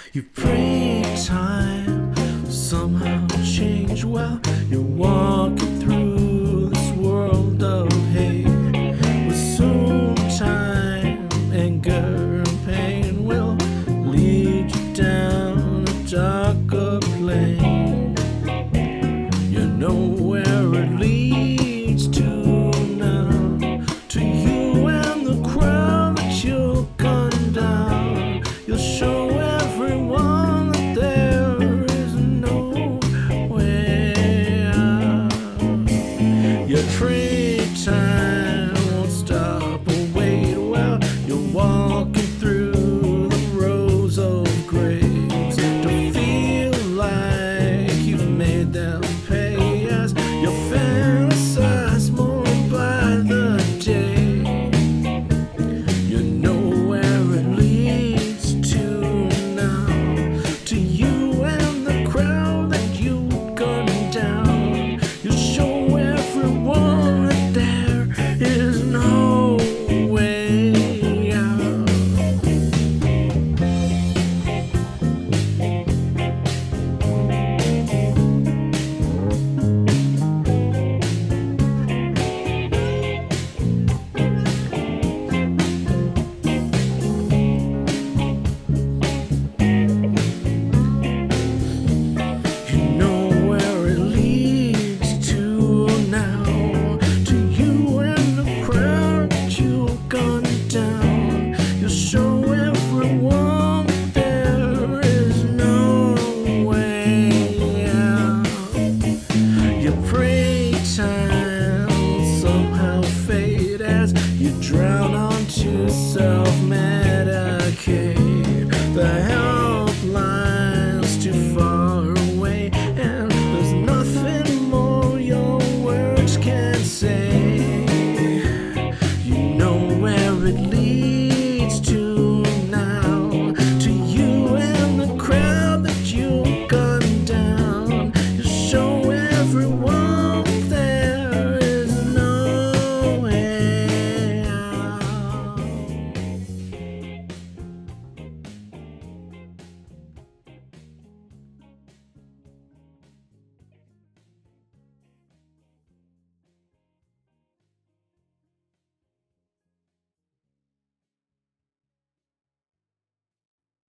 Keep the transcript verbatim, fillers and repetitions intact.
You pray time somehow change while you're walking through this world of hate. But soon time, anger, and pain will lead you down a darker plane. You know where it leads to now, to you and the crowd that you'll gun down. You'll show everyone that there is no way out. Your free time won't stop or wait while you're walking through the rows of graves, to feel like you've made them pay as you fantasize more by the day. You know where it leads to now, to you and the crowd that you gunned down. You show everyone that there is no way out. You know where it leads to now, to you and the crowd that you gunned down. You'll show everyone that there is no way out. Your pray time will somehow fade as you drown onto self